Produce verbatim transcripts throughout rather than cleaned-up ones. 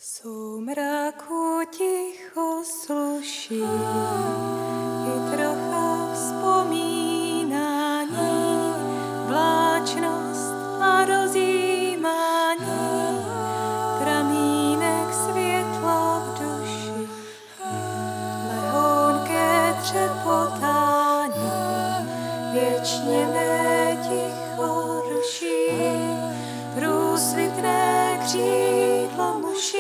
soumraku ticho sluší i trocha vzpomínání, vláčnost a rozjímání, pramínek světla v duši, lehonké třepotání, věčně mé ticho ruší, průsvitné křídlo muší,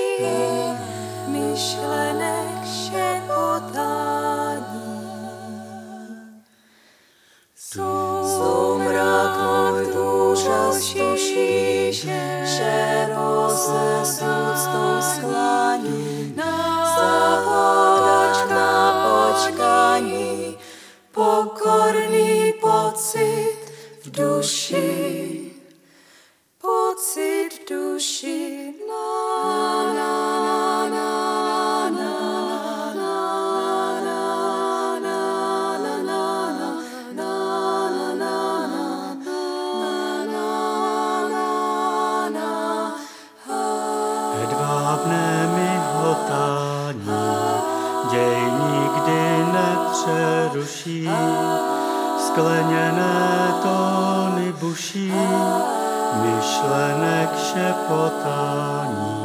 myšlenek šepotání. Soumrak úžas tuší, že se s úctou sklání, zapadáč na počkání, pokorný pocit v duši, pocit v duši. Na, na, na, na, na, na, na, na, na, na, Hedvábné mihotání, děj nikdy nepřeruší, skleněné tóny buší, myšlenek šepotání.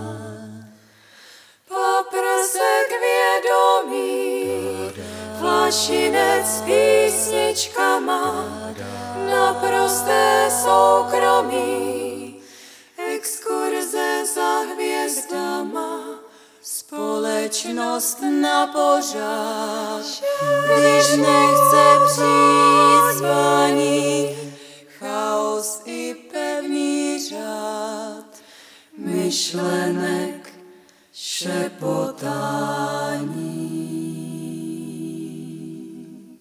Paprsek vědomí, flašinec s písničkama, naprosté soukromí, exkurze za hvězdama, společnost na pořád, když nechce přijít spání, chaos i pevný řád, myšlenek šepotání.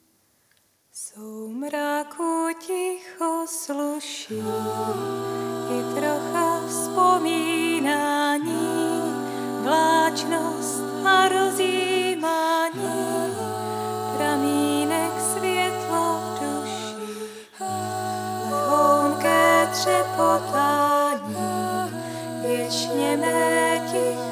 Soumraku ticho sluší i trocha vzpomínání, vláčnost a rozjímání, pramínek světla v duši, lehonké třepotání, věčně mé ticho